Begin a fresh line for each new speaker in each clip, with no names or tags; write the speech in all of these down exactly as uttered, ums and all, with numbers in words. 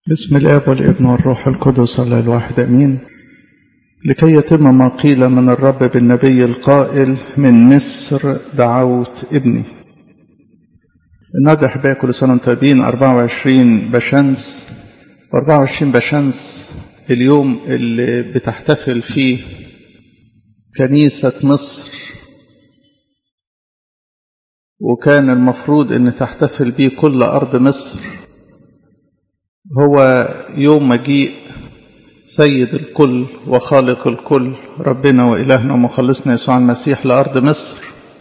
بسم الآب والابن والروح القدس الله الواحد أمين. لكي يتم ما قيل من الرب بالنبي القائل من مصر دعوت ابني. النهارده أحبائي كل سنة وانتم طيبين. أربعة وعشرين بشمس أربعة وعشرين بشمس اليوم اللي بتحتفل فيه كنيسة مصر، وكان المفروض ان تحتفل به كل أرض مصر. هو يوم مجيء سيد الكل وخالق الكل ربنا وإلهنا ومخلصنا يسوع المسيح لأرض مصر.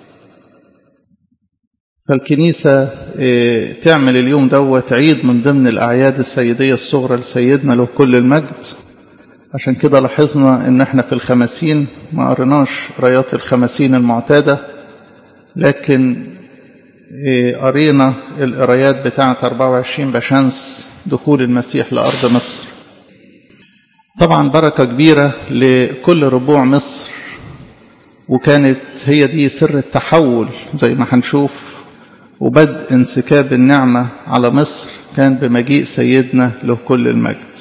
فالكنيسة تعمل اليوم دوت عيد من ضمن الأعياد السيدية الصغرى لسيدنا له كل المجد. عشان كده لاحظنا ان احنا في الخمسين ما قرناش قرايات الخمسين المعتادة، لكن قرينا القرايات بتاعة أربعة وعشرين بشمس دخول المسيح لأرض مصر. طبعا بركة كبيرة لكل ربوع مصر، وكانت هي دي سر التحول زي ما هنشوف، وبدء انسكاب النعمة على مصر كان بمجيء سيدنا له كل المجد.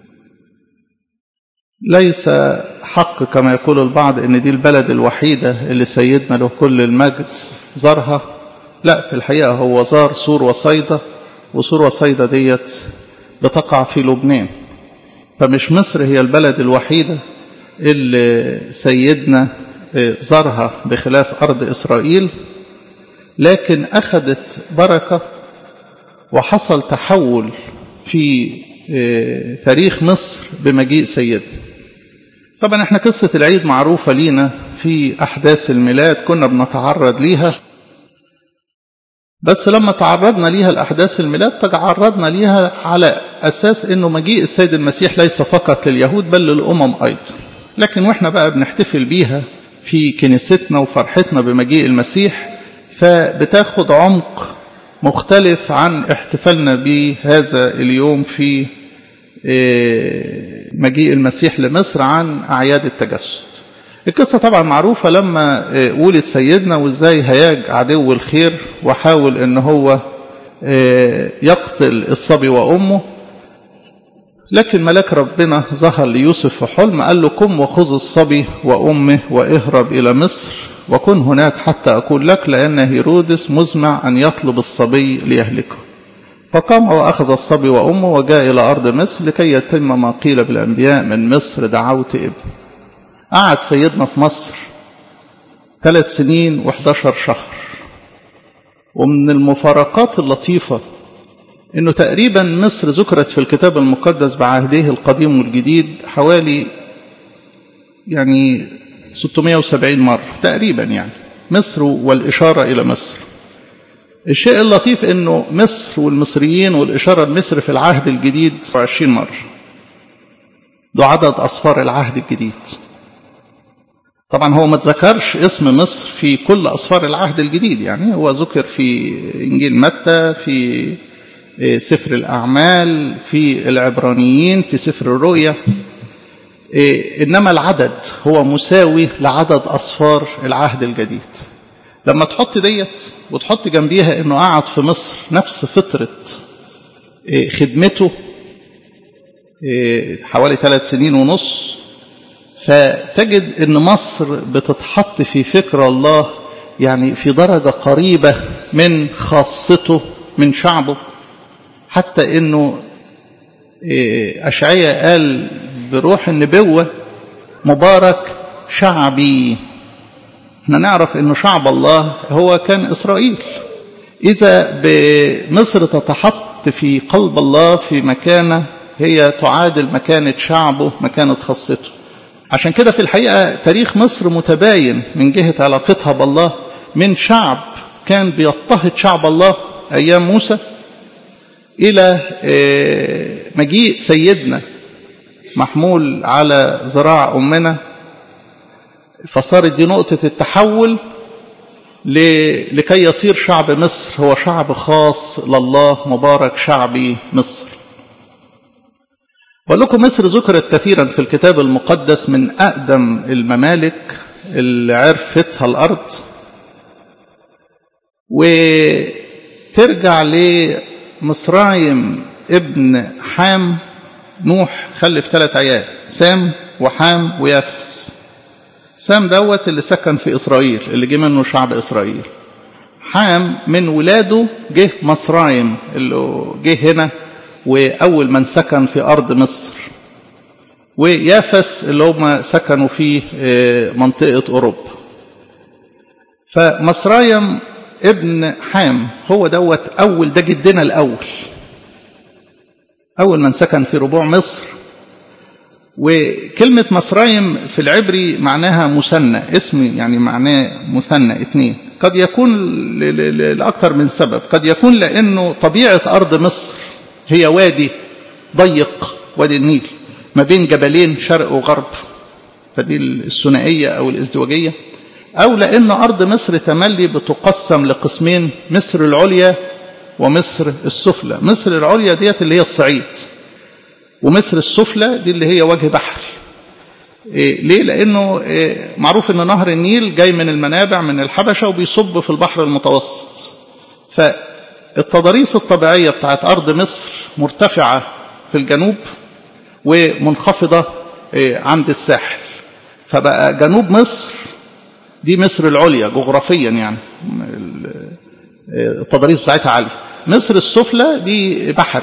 ليس حق كما يقول البعض ان دي البلد الوحيدة اللي سيدنا له كل المجد زارها، لا، في الحقيقة هو زار سور وصيدا، وسور وصيدا ديت بتقع في لبنان. فمش مصر هي البلد الوحيدة اللي سيدنا زارها بخلاف أرض إسرائيل، لكن أخذت بركة وحصل تحول في تاريخ مصر بمجيء سيدنا. طبعا احنا قصة العيد معروفة لينا في أحداث الميلاد، كنا بنتعرض ليها، بس لما تعرضنا ليها الأحداث الميلاد تعرضنا ليها على أساس أنه مجيء السيد المسيح ليس فقط لليهود بل للأمم أيضا. لكن وإحنا بقى بنحتفل بيها في كنيستنا وفرحتنا بمجيء المسيح، فبتاخد عمق مختلف عن احتفالنا بهذا اليوم في مجيء المسيح لمصر عن أعياد التجسد. القصة طبعا معروفة، لما ولد سيدنا وازاي هياج عدو الخير وحاول ان هو يقتل الصبي وأمه، لكن ملاك ربنا ظهر ليوسف في حلم قال له قم وخذ الصبي وأمه واهرب إلى مصر وكن هناك حتى أقول لك، لأن هيرودس مزمع أن يطلب الصبي ليهلكه. فقام وأخذ الصبي وأمه وجاء إلى أرض مصر لكي يتم ما قيل بالأنبياء من مصر دعوت ابن. قعد سيدنا في مصر ثلاث سنين وحداشر شهر. ومن المفارقات اللطيفة انه تقريبا مصر ذكرت في الكتاب المقدس بعهده القديم والجديد حوالي يعني ستمائة وسبعين مرة تقريبا، يعني مصر والإشارة إلى مصر. الشيء اللطيف انه مصر والمصريين والإشارة لمصر في العهد الجديد عشرين مرة. ده عدد أصفار العهد الجديد. طبعا هو ما تذكرش اسم مصر في كل أصفار العهد الجديد، يعني هو ذكر في إنجيل متى، في سفر الأعمال، في العبرانيين، في سفر الرؤيا، إنما العدد هو مساوي لعدد أصفار العهد الجديد. لما تحط ديت وتحط جنبيها إنه قعد في مصر نفس فترة خدمته حوالي ثلاث سنين ونص، فتجد ان مصر بتتحط في فكر الله، يعني في درجة قريبة من خاصته من شعبه، حتى انه أشعياء قال بروح النبوة مبارك شعبي. احنا نعرف انه شعب الله هو كان إسرائيل. إذا بمصر تتحط في قلب الله في مكانة هي تعادل مكانة شعبه، مكانة خاصته. عشان كده في الحقيقة تاريخ مصر متباين من جهة علاقتها بالله، من شعب كان بيضطهد شعب الله أيام موسى إلى مجيء سيدنا محمول على ذراع أمنا، فصارت دي نقطة التحول لكي يصير شعب مصر هو شعب خاص لله. مبارك شعبي مصر. بقول لكم مصر ذكرت كثيرا في الكتاب المقدس، من أقدم الممالك اللي عرفتها الأرض، وترجع لمصرايم ابن حام نوح خلف ثلاث عيال، سام وحام ويافس. سام دوت اللي سكن في إسرائيل، اللي جه منه شعب إسرائيل. حام من ولاده جه مصرايم اللي جه هنا وأول من سكن في أرض مصر، ويافس اللي هم سكنوا في منطقة أوروبا. فمصرايم ابن حام هو دوت أول، ده جدنا الأول، أول من سكن في ربوع مصر. وكلمة مصرايم في العبري معناها مثنى، اسم يعني معناه مثنى اتنين. قد يكون لأكثر من سبب، قد يكون لأنه طبيعة أرض مصر هي وادي ضيق، وادي النيل ما بين جبلين شرق وغرب، فدي الثنائية أو الازدواجية. أو لأن أرض مصر تملي بتقسم لقسمين، مصر العليا ومصر السفلى. مصر العليا ديت اللي هي الصعيد، ومصر السفلى دي اللي هي وجه بحر. إيه ليه؟ لأنه إيه معروف أن نهر النيل جاي من المنابع من الحبشة وبيصب في البحر المتوسط. فالتضاريس الطبيعية بتاعت أرض مصر مرتفعة في الجنوب ومنخفضة إيه عند الساحل. فبقى جنوب مصر دي مصر العليا جغرافيا، يعني التضاريس بتاعتها عالية. مصر السفلى دي بحري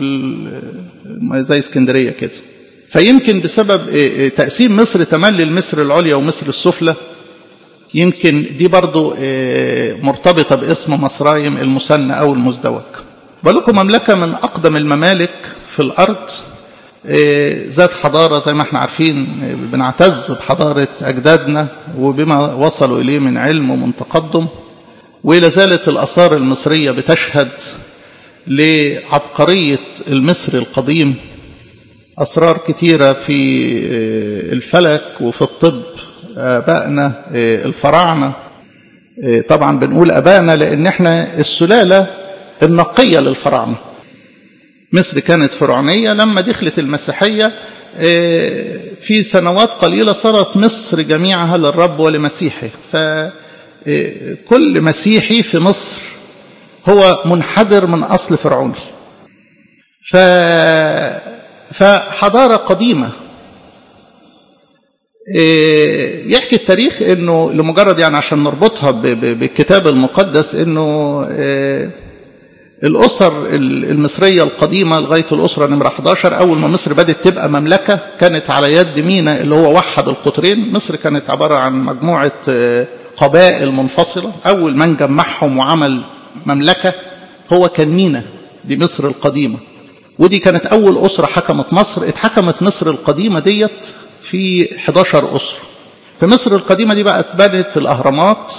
زي اسكندرية كده. فيمكن بسبب تقسيم مصر تملي لمصر العليا ومصر السفلى، يمكن دي برضو مرتبطة باسم مصرايم المثنى أو المزدوج. بالكم مملكة من أقدم الممالك في الأرض، ذات حضارة زي ما احنا عارفين، بنعتز بحضارة أجدادنا وبما وصلوا إليه من علم ومن تقدم. وإلى زالت الآثار المصرية بتشهد لعبقرية المصري القديم، أسرار كتيرة في الفلك وفي الطب. آبائنا الفراعنة، طبعا بنقول آبائنا لأن احنا السلالة النقية للفراعنة. مصر كانت فرعونية، لما دخلت المسيحية في سنوات قليلة صارت مصر جميعها للرب ولمسيحه. فكل مسيحي في مصر هو منحدر من أصل فرعوني. ف... فحضارة قديمة. يحكي التاريخ انه لمجرد يعني عشان نربطها بالكتاب المقدس، انه الأسر المصرية القديمة لغاية الأسرة نمرة أحد عشر، أول ما مصر بدأت تبقى مملكة كانت على يد مينا اللي هو وحد القطرين. مصر كانت عبارة عن مجموعة قبائل منفصلة، أول من جمعهم وعمل مملكة هو كان مينا، دي مصر القديمة. ودي كانت أول أسرة حكمت مصر. اتحكمت مصر القديمة ديت في أحد عشر أسرة. في مصر القديمة دي بقى اتبنت الأهرامات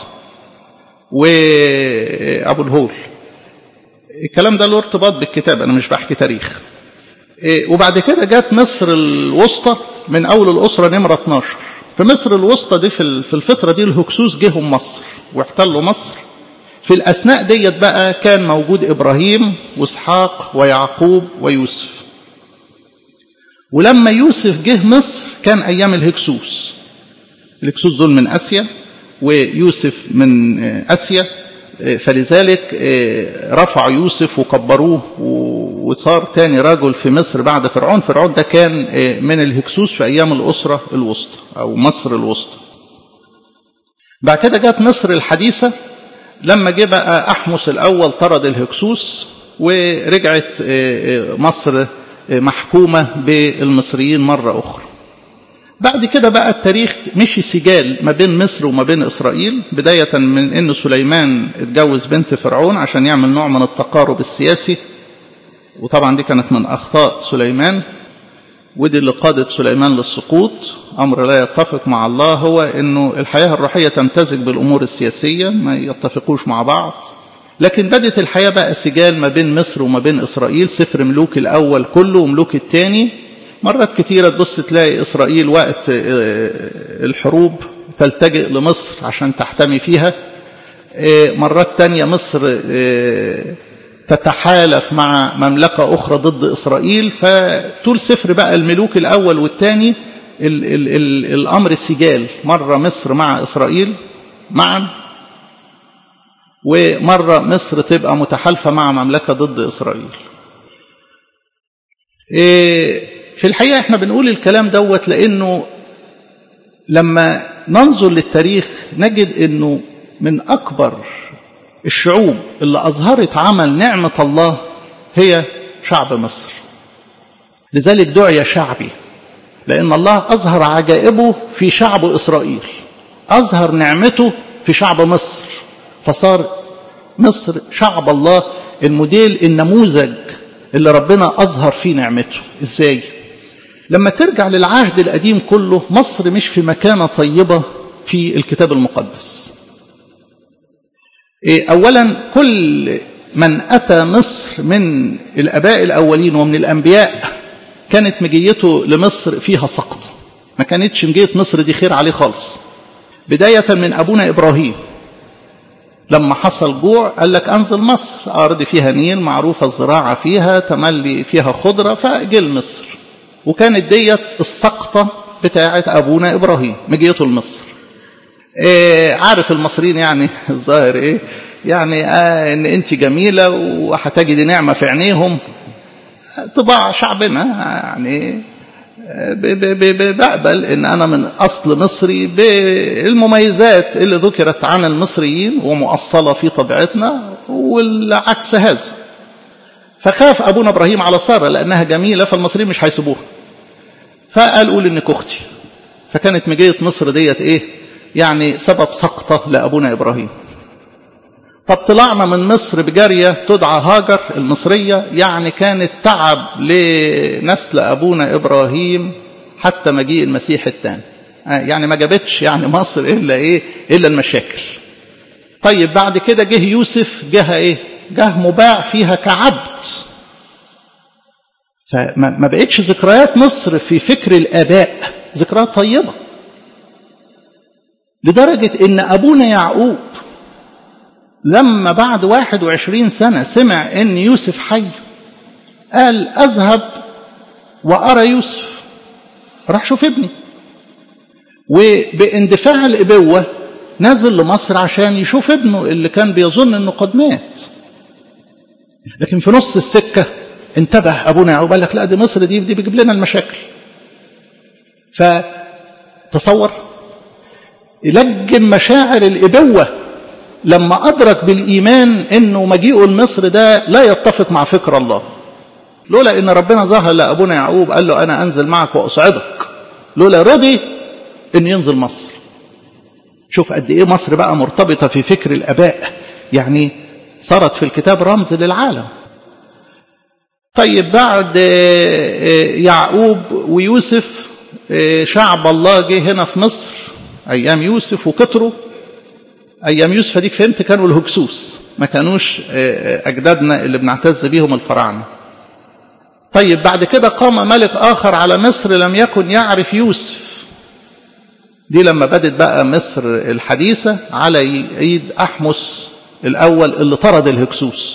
وأبو الهول. الكلام ده له ارتباط بالكتاب، أنا مش بحكي تاريخ. وبعد كده جات مصر الوسطى من أول الأسرة نمرة اتناشر. في مصر الوسطى دي في الفترة دي الهكسوس جيهم مصر واحتلوا مصر. في الأثناء ديت بقى كان موجود إبراهيم وإسحاق ويعقوب ويوسف. ولما يوسف جه مصر كان أيام الهكسوس. الهكسوس دول من آسيا ويوسف من آسيا، فلذلك رفع يوسف وكبروه وصار تاني رجل في مصر بعد فرعون. فرعون ده كان من الهكسوس في أيام الأسرة الوسطى أو مصر الوسطى. بعد كده جات مصر الحديثة لما جه بقى أحمس الأول طرد الهكسوس، ورجعت مصر محكومة بالمصريين مرة أخرى. بعد كده بقى التاريخ مشي سجال ما بين مصر وما بين إسرائيل، بداية من أن سليمان اتجوز بنت فرعون عشان يعمل نوع من التقارب السياسي، وطبعا دي كانت من أخطاء سليمان، ودي اللي قادت سليمان للسقوط. أمر لا يتفق مع الله، هو أنه الحياة الروحية تمتزج بالأمور السياسية، ما يتفقوش مع بعض. لكن بدت الحياة بقى سجال ما بين مصر وما بين إسرائيل. سفر ملوك الأول كله وملوك الثاني. مرات كتيرة تبص تلاقي إسرائيل وقت الحروب تلتجئ لمصر عشان تحتمي فيها. مرات تانية مصر تتحالف مع مملكة أخرى ضد إسرائيل. فطول سفر بقى الملوك الأول والثاني ال ال ال الأمر السجال، مرة مصر مع إسرائيل معا، ومرة مصر تبقى متحالفة مع مملكة ضد إسرائيل. في الحقيقة احنا بنقول الكلام دوت لأنه لما ننظر للتاريخ نجد أنه من أكبر الشعوب اللي أظهرت عمل نعمة الله هي شعب مصر. لذلك دعي شعبي، لأن الله أظهر عجائبه في شعب إسرائيل، أظهر نعمته في شعب مصر، فصار مصر شعب الله الموديل، النموذج اللي ربنا أظهر فيه نعمته. إزاي؟ لما ترجع للعهد القديم كله، مصر مش في مكانة طيبة في الكتاب المقدس. أولا كل من أتى مصر من الآباء الأولين ومن الأنبياء كانت مجيته لمصر فيها سقط، ما كانتش مجية مصر دي خير عليه خالص. بداية من أبونا إبراهيم لما حصل جوع قال لك أنزل مصر، أرض فيها نيل معروفة الزراعة فيها، تملي فيها خضرة، فجل مصر. وكانت ديت السقطة بتاعة أبونا إبراهيم مجيته لمصر. إيه عارف المصريين يعني الظاهر إيه يعني آه إن أنت جميلة وهتجدي نعمة في عينيهم، طباع شعبنا يعني. بقبل ان انا من اصل مصري بالمميزات اللي ذكرت عن المصريين ومؤصلة في طبيعتنا، والعكس هذا. فخاف ابونا ابراهيم على سارة لانها جميلة، فالمصريين مش هيسيبوها، فقال قول انك اختي. فكانت مجية مصر ديت ايه يعني سبب سقطة لابونا ابراهيم. طب طلعنا من مصر بجارية تدعى هاجر المصرية، يعني كانت تعب لنسل أبونا إبراهيم حتى مجيء المسيح الثاني. يعني ما جابتش يعني مصر إلا إيه إلا المشاكل. طيب بعد كده جه يوسف، جه إيه جه مباع فيها كعبد. فما بقتش ذكريات مصر في فكر الآباء ذكريات طيبة، لدرجة إن أبونا يعقوب لما بعد واحد وعشرين سنة سمع ان يوسف حي قال اذهب وارى يوسف، راح شوف ابني. وباندفاع الابوة نزل لمصر عشان يشوف ابنه اللي كان بيظن انه قد مات. لكن في نص السكة انتبه ابونا يعقوب قال لك لا دي مصر دي دي بيجيب لنا المشاكل. فتصور يلجم مشاعر الابوة لما أدرك بالإيمان أنه مجيئه لمصر ده لا يتفق مع فكر الله. لولا أن ربنا ظهر لأبونا يعقوب قال له أنا أنزل معك وأصعدك، لولا رضي أن ينزل مصر. شوف قد إيه مصر بقى مرتبطة في فكر الآباء، يعني صارت في الكتاب رمز للعالم. طيب بعد يعقوب ويوسف شعب الله جه هنا في مصر أيام يوسف وكتروا. أيام يوسف ديك فهمت كانوا الهكسوس، ما كانوش أجدادنا اللي بنعتز بيهم الفراعنة. طيب بعد كده قام ملك آخر على مصر لم يكن يعرف يوسف. دي لما بدت بقى مصر الحديثة على ايد أحمس الأول اللي طرد الهكسوس.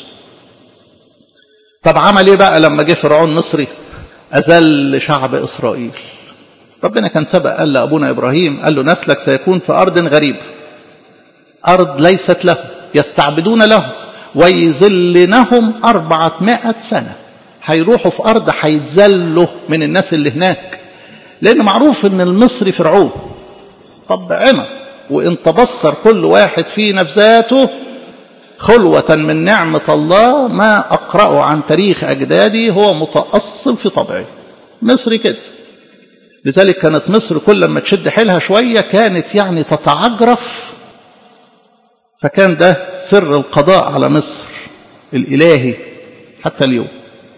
طب عمل ايه بقى لما جه فرعون مصري؟ أذل شعب إسرائيل. ربنا كان سبق قال لأبونا إبراهيم قال له نسلك سيكون في أرض غريب، أرض ليست له، يستعبدون له ويذلنهم أربعة مائة سنة. هيروحوا في أرض هيتذلوا من الناس اللي هناك، لأن معروف أن المصري فرعون طبعنا، وإن تبصر كل واحد في نفساته خلوة من نعمة الله ما أقرأه عن تاريخ أجدادي هو متأصل في طبعه مصري كده. لذلك كانت مصر كل ما تشد حيلها شوية كانت يعني تتعجرف. فكان ده سر القضاء على مصر الإلهي حتى اليوم.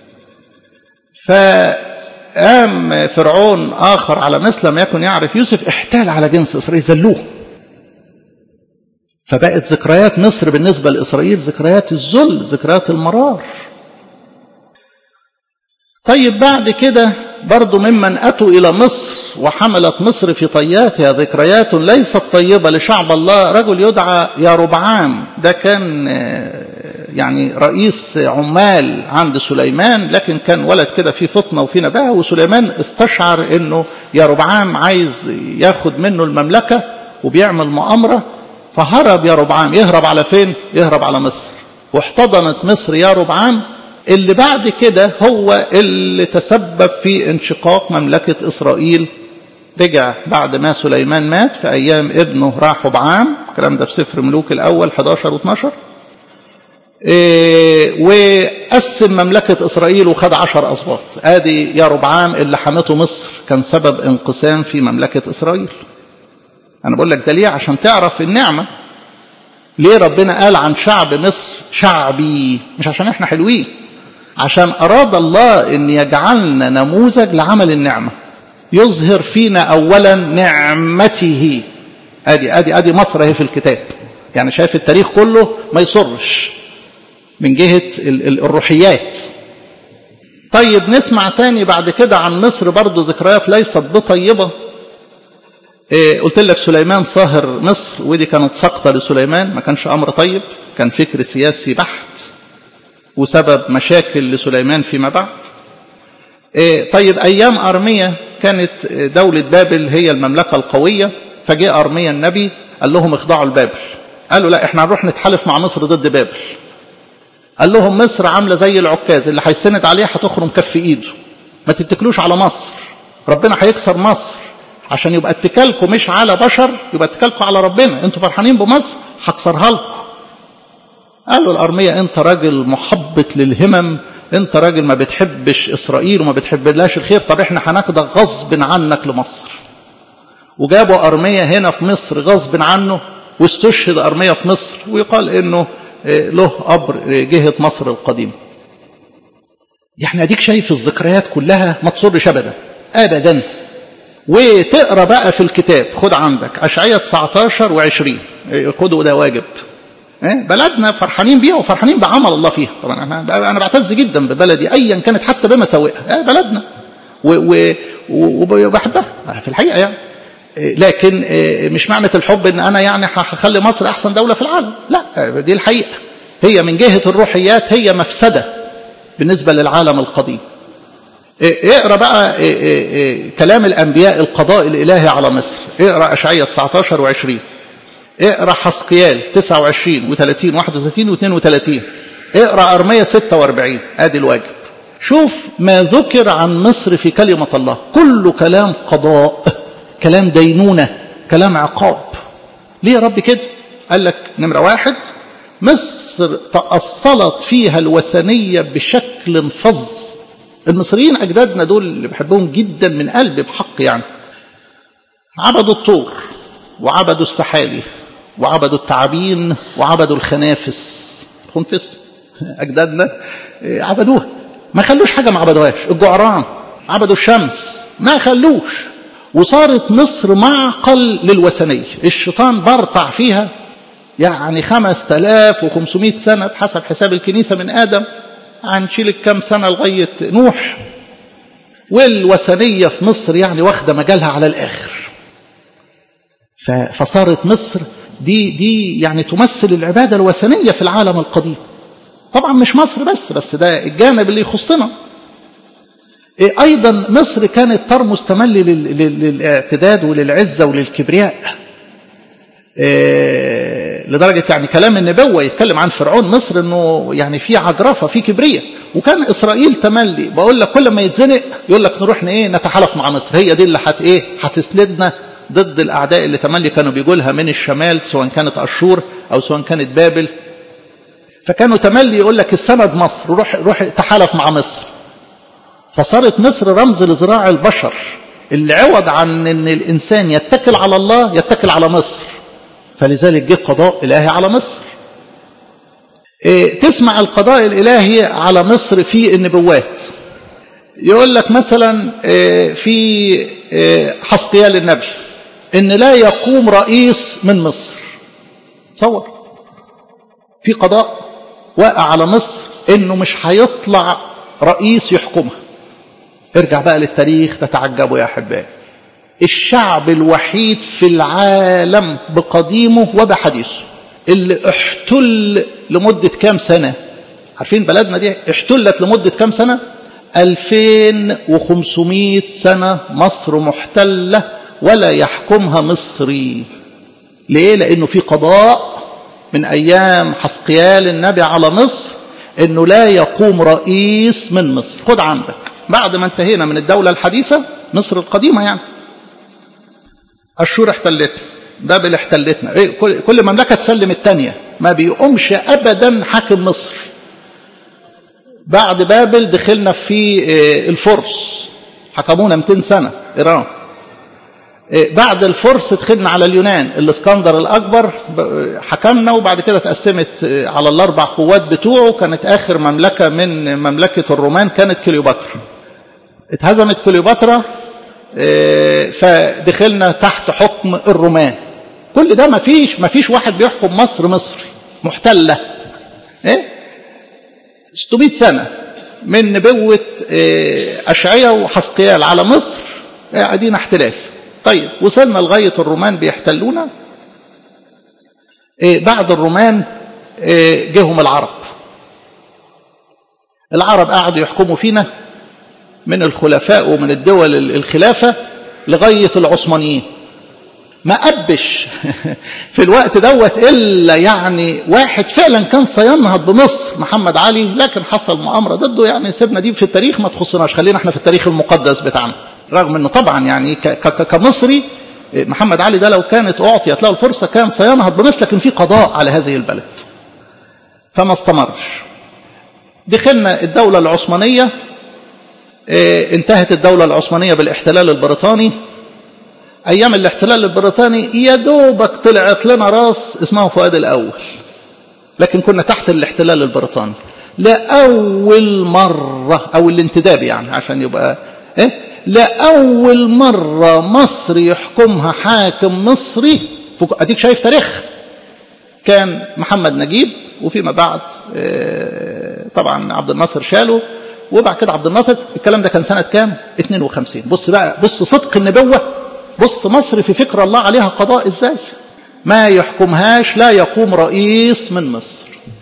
فقام فرعون آخر على مصر لم يكن يعرف يوسف، احتال على جنس إسرائيل، ذلوه. فبقت ذكريات مصر بالنسبة لإسرائيل ذكريات الذل، ذكريات المرار. طيب بعد كده برضو ممن أتوا إلى مصر وحملت مصر في طياتها ذكريات ليست طيبة لشعب الله رجل يدعى يربعام. ده كان يعني رئيس عمال عند سليمان، لكن كان ولد كده فيه فطنة وفيه نباهة، وسليمان استشعر انه يربعام عايز ياخد منه المملكة وبيعمل مؤامرة، فهرب يربعام. يهرب على فين؟ يهرب على مصر. واحتضنت مصر يربعام اللي بعد كده هو اللي تسبب في انشقاق مملكة إسرائيل. رجع بعد ما سليمان مات في أيام ابنه رحبعام، الكلام ده في سفر ملوك الأول حداشر واثناشر، إيه وقسم مملكة إسرائيل وخد عشر أسباط. آدي يا ربعام اللي حمته مصر كان سبب انقسام في مملكة إسرائيل. أنا بقول لك ده ليه؟ عشان تعرف النعمة. ليه ربنا قال عن شعب مصر شعبي؟ مش عشان احنا حلوين، عشان أراد الله أن يجعلنا نموذج لعمل النعمة، يظهر فينا أولا نعمته. أدي أدي أدي مصر هي في الكتاب، يعني شايف التاريخ كله ما يصرش من جهة الروحيات. طيب نسمع تاني بعد كده عن مصر برضو ذكريات ليست بطيبة. إيه قلت لك سليمان صاهر مصر، ودي كانت سقطة لسليمان، ما كانش أمر طيب، كان فكر سياسي بحت وسبب مشاكل لسليمان فيما بعد. إيه طيب أيام أرميا كانت دولة بابل هي المملكة القوية، فجاء أرميا النبي قال لهم اخضعوا لبابل. قالوا لا احنا هنروح نتحالف مع مصر ضد بابل. قال لهم مصر عاملة زي العكاز اللي هيستند عليه هتخرم كف ايده، ما تتكلوش على مصر، ربنا هيكسر مصر، عشان يبقى اتكالكم مش على بشر، يبقى اتكالكم على ربنا. انتوا فرحانين بمصر هكسرها لكم. قالوا الأرمية انت راجل محبط للهمم، انت راجل ما بتحبش إسرائيل وما بتحبلاش الخير، طب احنا هناخدك غصب عنك لمصر. وجابوا أرمية هنا في مصر غصب عنه، واستشهد أرمية في مصر، ويقال انه له قبر جهة مصر القديمة. يعني اديك شايف الذكريات كلها ما تصرش ابدا ابدا. وتقرا بقى في الكتاب، خد عندك اشعياء تسعتاشر وعشرين، خدوا ده واجب. بلدنا فرحانين بيها وفرحانين بعمل الله فيها. طبعا انا انا بعتز جدا ببلدي ايا كانت حتى بمساوئها، بلدنا وبحبها في الحقيقه يعني. لكن مش معنى الحب ان انا يعني هخلي مصر احسن دولة في العالم، لا، دي الحقيقة. هي من جهة الروحيات هي مفسدة بالنسبة للعالم القديم. اقرأ بقى كلام الانبياء القضاء الالهي على مصر، اقرأ اشعياء تسعتاشر وعشرين، اقرأ حسقيال تسعة وعشرين وثلاثين واحد وثلاثين واثنين وثلاثين، اقرأ أرمية ستة وأربعين، ادي الواجب. شوف ما ذكر عن مصر في كلمة الله، كله كلام قضاء، كلام دينونة، كلام عقاب. ليه يا رب كده؟ قال لك نمرة واحد، مصر تأصلت فيها الوثنية بشكل فظ. المصريين أجدادنا دول اللي بحبهم جدا من قلبي بحق يعني، عبدوا الطور وعبدوا السحالي وعبدوا التعابين وعبدوا الخنافس. خنفس أجدادنا عبدوها، ما خلوش حاجة ما عبدوهاش. الجعران عبدوا الشمس، ما خلوش. وصارت مصر معقل للوثنية. الشيطان برطع فيها يعني خمسة آلاف وخمسمائة سنة بحسب حساب الكنيسة من آدم، هنشيل كم سنة لغاية نوح. والوثنية في مصر يعني واخدة مجالها على الآخر. فصارت مصر دي دي يعني تمثل العبادة الوثنية في العالم القديم. طبعا مش مصر بس بس ده الجانب اللي يخصنا. أيضا مصر كانت ترمز تملي للاعتداد وللعزة وللكبرياء، لدرجة يعني كلام النبوة يتكلم عن فرعون مصر أنه يعني في عجرفة في كبرياء. وكان إسرائيل تملي، بقول لك كل ما يتزنق يقول لك نروح إيه نتحالف مع مصر، هي دي اللي حت إيه هتسندنا ضد الأعداء اللي تملي كانوا بيقولها من الشمال، سواء كانت أشور أو سواء كانت بابل. فكانوا تملي يقول لك السند مصر، روح روح تحالف مع مصر. فصارت مصر رمز لزراع البشر، اللي عوض عن ان الانسان يتكل على الله يتكل على مصر. فلذلك جه قضاء الهي على مصر. إيه تسمع القضاء الالهي على مصر في النبوات. يقول لك مثلا إيه في إيه حسقيال النبي ان لا يقوم رئيس من مصر. تصور في قضاء واقع على مصر انه مش هيطلع رئيس يحكمها. ارجع بقى للتاريخ تتعجبوا يا أحبائي. الشعب الوحيد في العالم بقديمه وبحديثه اللي احتل لمدة كام سنة؟ عارفين بلدنا دي احتلت لمدة كام سنة؟ ألفين وخمسمائة سنة مصر محتلة ولا يحكمها مصري. ليه؟ لأنه في قضاء من أيام حسقيال النبي على مصر انه لا يقوم رئيس من مصر. خد عندك بعد ما انتهينا من الدولة الحديثة مصر القديمة يعني، أشور احتلتنا، بابل احتلتنا، إيه كل مملكة تسلم التانية، ما بيقومش أبدا حاكم مصر. بعد بابل دخلنا في الفرس حكمونا مئتين سنة إيران. بعد الفرس دخلنا على اليونان، الاسكندر الأكبر حكمنا، وبعد كده تقسمت على الأربع قوات بتوعه. كانت آخر مملكة من مملكة الرومان كانت كليوباترا، اتهزمت كليوباترا فدخلنا تحت حكم الرومان. كل ده ما فيش ما فيش واحد بيحكم مصر مصري، محتلة. ايه ستمائة سنة من نبوة أشعياء وحزقيال على مصر قاعدين احتلال. طيب وصلنا لغاية الرومان بيحتلونا. إيه بعد الرومان إيه جيهم العرب. العرب قاعدوا يحكموا فينا من الخلفاء ومن الدول الخلافة لغاية العثمانيين. ما أبش في الوقت دوت إلا يعني واحد فعلا كان سينهض بمصر، محمد علي، لكن حصل مؤامرة ضده. يعني سيبنا دي في التاريخ ما تخصناش، خلينا احنا في التاريخ المقدس بتاعنا. رغم انه طبعا يعني كمصري محمد علي ده لو كانت اعطيت له الفرصة كان سينهض بمصر، لكن في قضاء على هذه البلد فما استمرش. دخلنا الدولة العثمانية، انتهت الدولة العثمانية بالاحتلال البريطاني. ايام الاحتلال البريطاني يا دوبك طلعت لنا راس اسمها فؤاد الاول، لكن كنا تحت الاحتلال البريطاني لاول مرة، او الانتداب يعني عشان يبقى ايه، لاول مرة مصر يحكمها حاكم مصري. اديك شايف تاريخ، كان محمد نجيب، وفيما بعد طبعا عبد الناصر شاله، وبعد كده عبد الناصر. الكلام ده كان سنة كام؟ اثنين وخمسين. بص بقى، بص صدق النبوة، بص مصر في فكر الله عليها قضاء ازاي. ما يحكمهاش لا يقوم رئيس من مصر.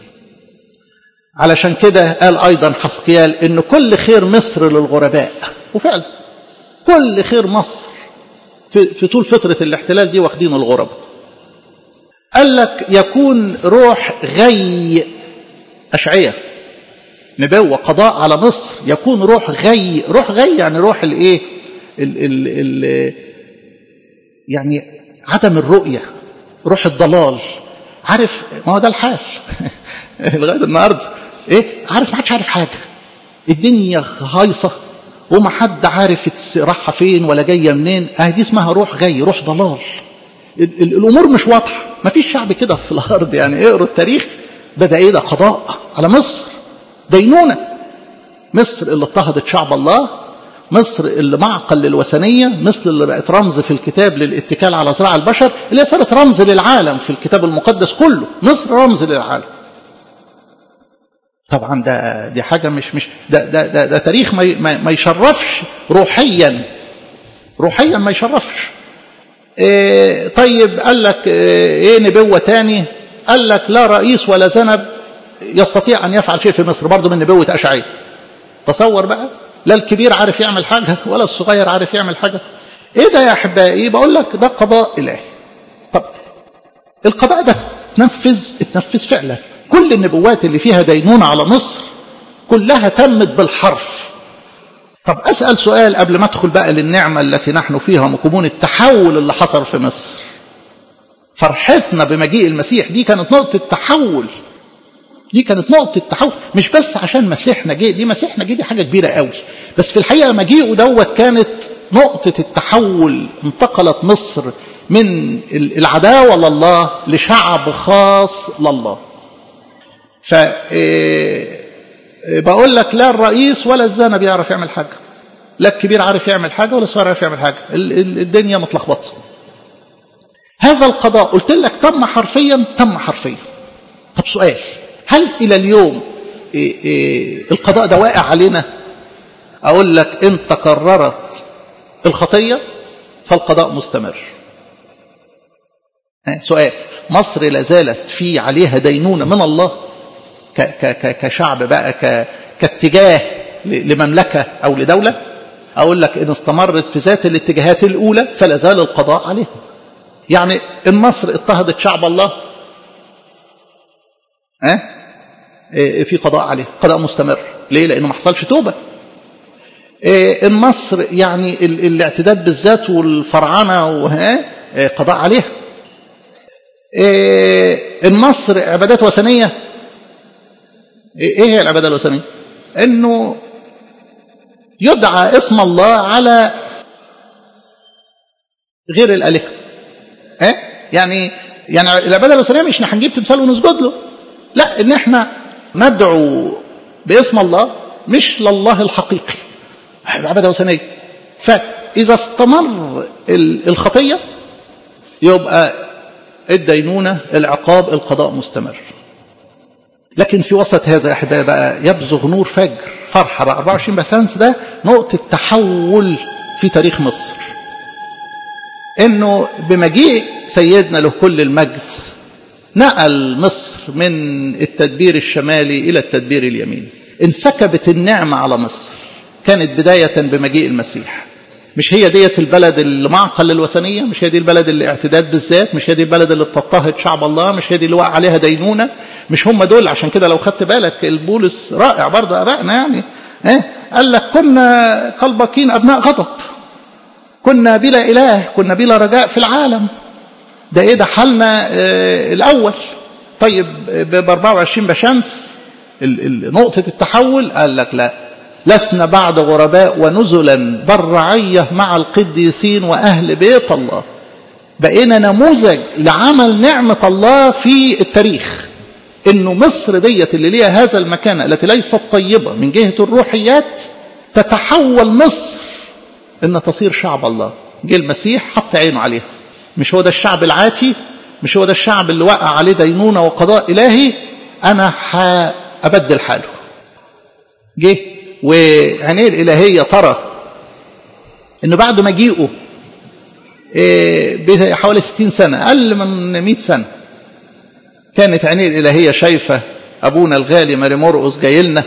علشان كده قال ايضا حزقيال ان كل خير مصر للغرباء، وفعلا كل خير مصر في, في طول فترة الاحتلال دي واخدين الغرب. قال لك يكون روح غي، أشعية نبوة قضاء على مصر، يكون روح غي. روح غي يعني روح الايه، ال ال ال يعني عدم الرؤية، روح الضلال. عارف ما هو ده الحال لغاية النهاردة. ايه عارف ما حدش عارف حاجة، الدنيا هايصة وما حد عارف راحة فين ولا جاية منين. اه دي اسمها روح غي، روح ضلال. ال ال الامور مش واضحة، ما فيش شعب كده في الارض. يعني اقروا التاريخ، بدأ ايه ده؟ قضاء على مصر، دينونة. مصر اللي اضطهدت شعب الله، مصر اللي معقل للوثنية، مصر اللي بقت رمز في الكتاب للاتكال على صراع البشر، اللي هي صارت رمز للعالم في الكتاب المقدس كله. مصر رمز للعالم. طبعا ده دي حاجة مش مش ده ده ده, ده تاريخ ما ما يشرفش روحيا، روحيا ما يشرفش. إيه طيب قال لك ايه نبوة تاني؟ قال لك لا رئيس ولا ذنب يستطيع ان يفعل شيء في مصر، برضه من نبوة أشعياء. تصور بقى، لا الكبير عارف يعمل حاجة ولا الصغير عارف يعمل حاجة. ايه ده يا احبائي؟ بقول لك ده قضاء الهي. طب القضاء ده تنفذ اتنفذ فعلا. كل النبوات اللي فيها دينونة على مصر كلها تمت بالحرف. طب أسأل سؤال قبل ما أدخل بقى للنعمة التي نحن فيها، مكمون التحول اللي حصل في مصر. فرحتنا بمجيء المسيح دي كانت نقطة تحول، دي كانت نقطة تحول. مش بس عشان مسيحنا جه، دي مسيحنا جه دي حاجة كبيرة قوي، بس في الحقيقة مجيئه دوت كانت نقطة التحول. انتقلت مصر من العداوة لله لشعب خاص لله. ف بقول لك لا الرئيس ولا الذنب يعرف يعمل حاجة، لا الكبير عارف يعمل حاجة ولا الصغير عارف يعمل حاجة. الدنيا متلخبطة. هذا القضاء قلت لك تم حرفيا، تم حرفيا. طب سؤال، هل إلى اليوم إيه إيه القضاء ده واقع علينا؟ أقول لك إن تكررت الخطية فالقضاء مستمر. سؤال، مصر لازالت في عليها دينونة من الله ك ك كشعب بقى، ك كاتجاه لمملكة أو لدولة؟ أقول لك إن استمرت في ذات الاتجاهات الأولى فلا زال القضاء عليها. يعني إن مصر اضطهدت شعب الله، أه؟ في قضاء عليه، قضاء مستمر. ليه؟ لأنه ما حصلش توبة. النصر يعني الاعتداد بالذات والفرعنة وها قضاء عليها. النصر عبادات وثنية. ايه هي العبادة الوثنية؟ انه يدعى اسم الله على غير الآلهة. اه يعني يعني العبادة الوثنية مش هنجيب تمثال ونسجد له، لا، ان احنا ندعو باسم الله مش لله الحقيقي، عبادة وثنية. فإذا استمر الخطية يبقى الدينونة، العقاب، القضاء مستمر. لكن في وسط هذا يا أحبائي بقى يبزغ نور فجر فرحة بقى. أربعة وعشرين بسلامس ده نقطة تحول في تاريخ مصر، إنه بمجيء سيدنا له كل المجد نقل مصر من التدبير الشمالي إلى التدبير اليميني. انسكبت النعمة على مصر. كانت بداية بمجيء المسيح. مش هي ديت البلد اللي معقل للوثنية، مش هي دي البلد اللي اعتداد بالذات، مش هي دي البلد اللي بتضطهد شعب الله، مش هي دي اللي وقع عليها دينونة، مش هم دول. عشان كده لو خدت بالك البولس رائع برضه أبائنا يعني ايه قال لك كنا قلبكين أبناء غضب، كنا بلا إله، كنا بلا رجاء في العالم. ده ايه ده حالنا اه الأول. طيب ب أربعة وعشرين بشمس نقطة التحول قال لك لا، لسنا بعد غرباء ونزلا بل رعية مع القديسين وأهل بيت الله. بقينا نموذج لعمل نعمة الله في التاريخ. إنه مصر ديت اللي ليها هذا المكان التي ليست طيبة من جهة الروحيات تتحول مصر إن تصير شعب الله. جه المسيح حط عينه عليها. مش هو ده الشعب العاتي، مش هو ده الشعب اللي وقع عليه دينونة وقضاء إلهي، أنا هأبدل حاله. جه وعينيه الإلهية ترى إنه بعد مجيئه بحوالي ستين سنة، أقل من مئة سنة، كانت عينيه الإلهية شايفة أبونا الغالي ماري مرقس جاي لنا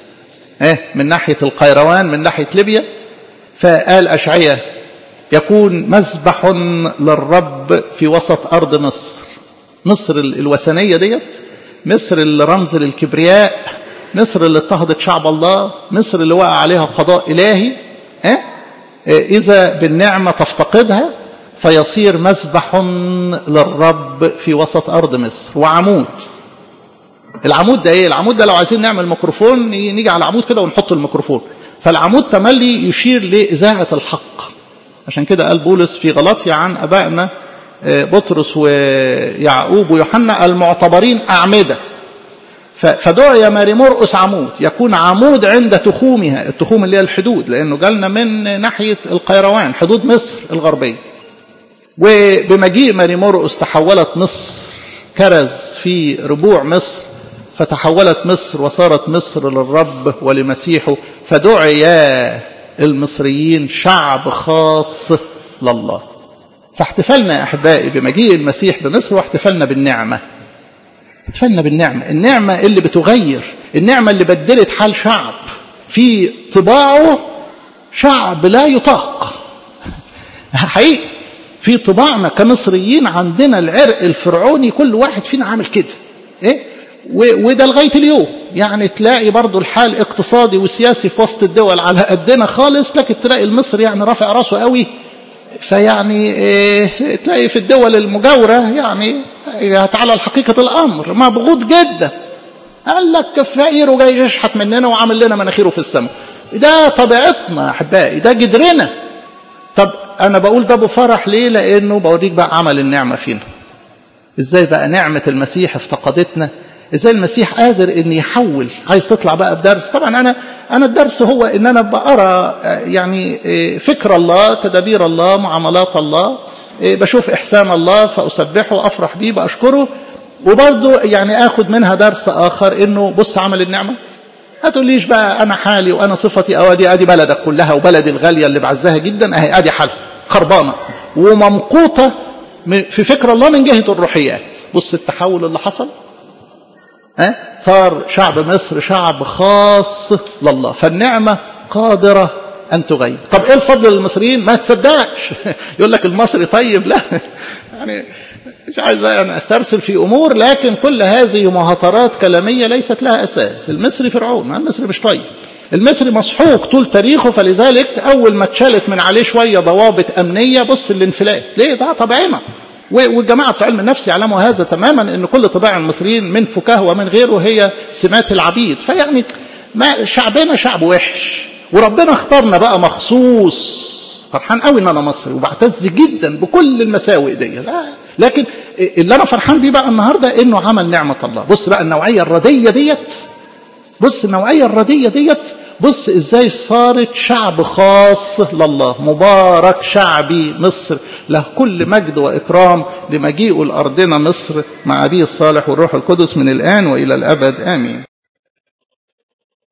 من ناحية القيروان، من ناحية ليبيا. فقال أشعياء يكون مذبح للرب في وسط أرض مصر. مصر الوثنية ديت، مصر اللي رمز للكبرياء، مصر اللي اضطهدت شعب الله، مصر اللي وقع عليها قضاء إلهي، اه؟ إذا بالنعمة تفتقدها فيصير مذبح للرب في وسط أرض مصر. وعمود، العمود ده إيه؟ العمود ده لو عايزين نعمل ميكروفون نيجي على العمود كده ونحط الميكروفون. فالعمود تملي يشير لإذاعة الحق. عشان كده قال بولس في غلاطيا عن أبائنا بطرس ويعقوب ويوحنا المعتبرين أعمدة. فدعي ماري مرقس عمود، يكون عمود عند تخومها، التخوم اللي هي الحدود، لأنه جالنا من ناحية القيروان، حدود مصر الغربية. وبمجيء ماري مرقس تحولت مصر كرز في ربوع مصر، فتحولت مصر وصارت مصر للرب ولمسيحه. فدعي المصريين شعب خاص لله. فاحتفلنا يا أحبائي بمجيء المسيح بمصر، واحتفلنا بالنعمة. احتفلنا بالنعمة، النعمة اللي بتغير، النعمة اللي بدلت حال شعب في طباعه، شعب لا يطاق. حقيقي في طباعنا كمصريين عندنا العرق الفرعوني، كل واحد فينا عامل كده ايه، وده لغاية اليوم. يعني تلاقي برضو الحال اقتصادي وسياسي في وسط الدول على قدنا خالص، لكن تلاقي المصري يعني رافع راسه قوي. فيعني إيه، تلاقي في الدول المجاورة يعني تعالى الحقيقة الأمر مبغوض جدا. قال لك فقيره جاي يشحت مننا وعامل لنا مناخيره في السماء. ده طبيعتنا أحبائي، ده جدرنا. طب أنا بقول ده بفرح ليه؟ لأنه بوريك بقى عمل النعمة فينا. إزاي بقى نعمة المسيح افتقدتنا، إزاي المسيح قادر إن يحول. عايز تطلع بقى بدرس؟ طبعا أنا أنا الدرس هو إن أنا بقرأ يعني فكر الله، تدابير الله، معاملات الله، بشوف إحسان الله فأسبحه، أفرح بيه، بأشكره. وبرضه يعني آخد منها درس آخر، إنه بص عمل النعمة. هتقوليش بقى أنا حالي وأنا صفتي، أو أدي أدي بلدك كلها وبلدي الغالية اللي بعزها جدا أهي أدي حالها خربانة وممقوطة في فكر الله من جهة الروحيات. بص التحول اللي حصل، ها؟ صار شعب مصر شعب خاص لله. فالنعمة قادرة أن تغير. طب إيه الفضل للمصريين؟ ما تصدقش يقول لك المصري طيب، لا يعني مش عايز بقى أنا أسترسل في أمور، لكن كل هذه مهاترات كلامية ليست لها أساس. المصري فرعون، المصري مش طيب، المصري مسحوق طول تاريخه، فلذلك أول ما اتشالت من عليه شوية ضوابط أمنية بص الانفلات. ليه؟ ده طبعنا. والجماعة بتوع علم النفس يعلموا هذا تماما، ان كل طباع المصريين من فكاه ومن غيره هي سمات العبيد. فيعني ما شعبنا شعب وحش، وربنا اختارنا بقى مخصوص. فرحان قوي ان انا مصري وبعتز جدا بكل المساوئ دي، لكن اللي انا فرحان بيه بقى النهارده انه عمل نعمة الله. بص بقى النوعية الردية ديت، بص النوعية الردية ديت، بص ازاي صارت شعب خاص لله. مبارك شعبي مصر، له كل مجد وإكرام لمجيء الأرضنا مصر مع أبيه الصالح والروح القدس من الآن وإلى الأبد آمين.